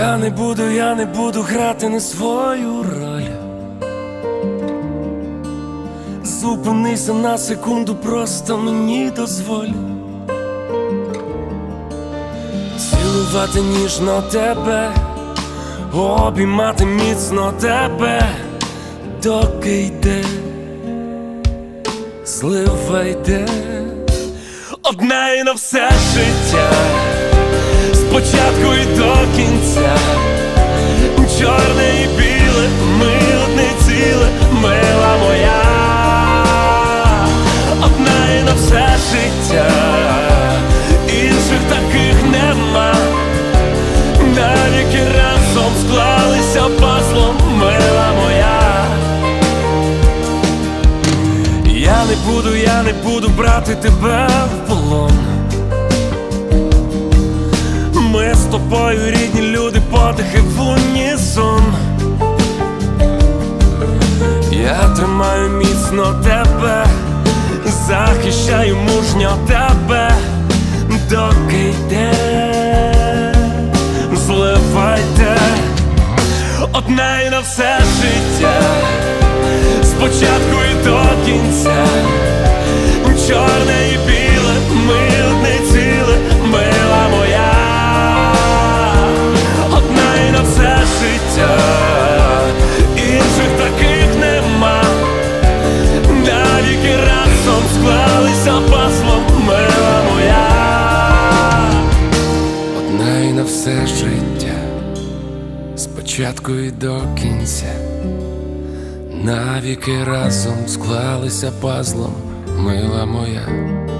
Я не буду грати не свою роль. Зупинися на секунду, просто мені дозволь цілувати ніжно тебе, обіймати міцно тебе, доки йде, злива йде. Одна і на все життя, спочатку і до кінця. Чорне і біле, ми одне ціле, мила моя. Одна і на все життя, інших таких нема. Навіки разом склалися пазлом, мила моя. Я не буду брати тебе в полон. Ми з тобою рідні люди, подихи в унісон. Я тримаю міцно тебе, захищаю мужньо тебе, доки йде, зливайте. Одна і на все життя, спочатку і до кінця. Чорне і біле, ми одне ціле, мила моя. Одна і на все життя, інших таких нема. Навіки разом склалися пазлом, мила моя. Одна і на все життя, спочатку і до кінця. Навіки разом склалися пазлом, мила моя.